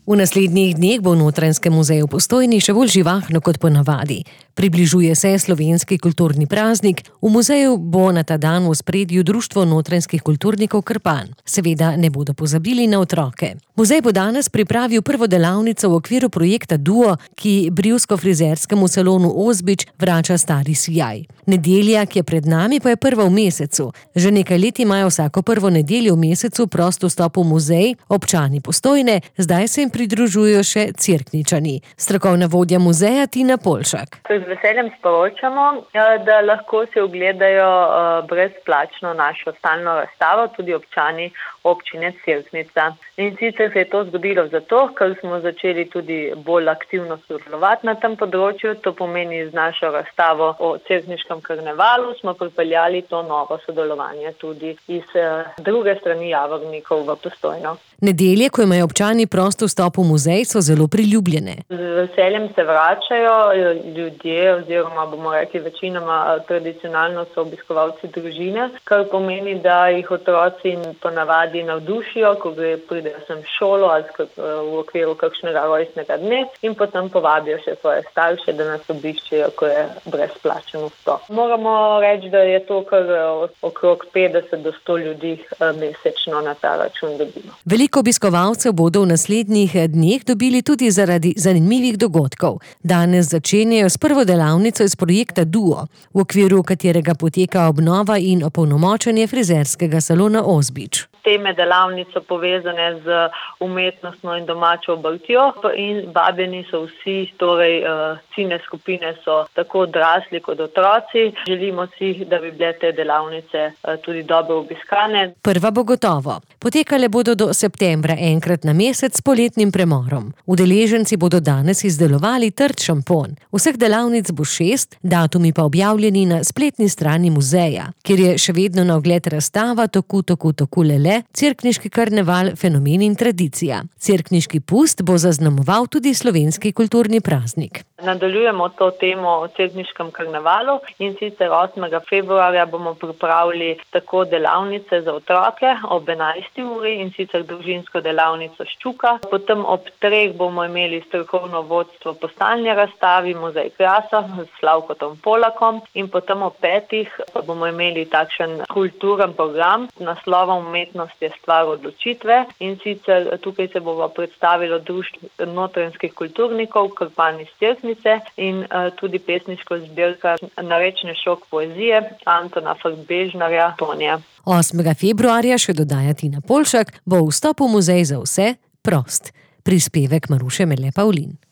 V naslednjih dneh bo v Notranjskem muzeju v Postojni še bolj živahno kot ponavadi. Približuje se slovenski kulturni praznik, v muzeju bo na ta dan v ospredju Društvo notranjskih kulturnikov Krpan. Seveda ne bodo pozabili na otroke. Muzej bo danes pripravil prvo delavnico v okviru projekta Duo, ki brivsko-frizerskemu salonu Ozbič vrača stari sijaj. Nedelja, ki je pred nami, pa je prva v mesecu. Že nekaj let imajo vsako prvo nedeljo v mesecu prost vstop v muzej občani Postojne, zdaj se jim pridružujejo še Cerkničani. Strokovna vodja muzeja Tina Polšak. Z veseljem sporočamo, da lahko si ogledajo brezplačno našo stalno razstavo tudi občani občine Cerknica. In sicer se je to zgodilo zato, ker smo začeli tudi bolj aktivno sodelovati na tem področju. To pomeni, z našo razstavo o cerkniškem karnevalu smo pripeljali to novo sodelovanje tudi iz druge strani Javornikov v Postojno. Nedelje, ko imajo občani prost vstop v muzej, so zelo priljubljene. Z veseljem se vračajo ljudje, oziroma bomo rekli večinoma tradicionalno so obiskovalci družine, kar pomeni, da jih otroci ponavadi navdušijo, ko pridejo sem v šolo ali v okviru kakšnega rojstnega dne in potem povabijo še svoje starše, da nas obiščejo, ko je brezplačen vstop. Moramo reči, da je to kar okrog 50 do 100 ljudi mesečno na ta račun dobimo. Veliko obiskovalcev bodo v naslednjih dneh dobili tudi zaradi zanimivih dogodkov. Danes začenjajo s prvo delavnico iz projekta Duo, v okviru katerega poteka obnova in opolnomočenje frizerskega salona Ozbič. Teme delavnic so povezane z umetnostno in domačo obrtjo in vabljeni so vsi, torej ciljne skupine so tako odrasli kot otroci. Želimo si, da bi bile te delavnice tudi dobro obiskane. Prva bo gotovo. Potekale bodo do septembra enkrat na mesec s poletnim premorom. Udeleženci bodo danes izdelovali trd šampon. Vseh delavnic bo 6, datumi pa objavljeni na spletni strani muzeja, kjer je še vedno na ogled razstava Toku lele, Cerkniški karneval, fenomen in tradicija. Cerkniški pust bo zaznamoval tudi slovenski kulturni praznik. Nadaljujemo to temo o cerkniškem karnevalu in sicer 8. februarja bomo pripravili tako delavnice za otroke ob 11. uri in sicer družinsko delavnico Ščuka. Potem ob 3. bomo imeli strokovno vodstvo po stalni razstavi Muzej krasa s Slavkom Polakom in potem ob 5. pa bomo imeli takšen kulturen program z naslovom Umetnost je stvar odločitve in sicer tukaj se bo predstavilo Društvo notranjskih kulturnikov Krpan iz Cerknice in tudi pesniško zbirka Narečni šok poezije Antona Frbežnarja Tonja. 8. februarja, še dodaja Tina Polšak, bo vstop v muzej za vse prost. Prispevek Maruše Mele Pavlin.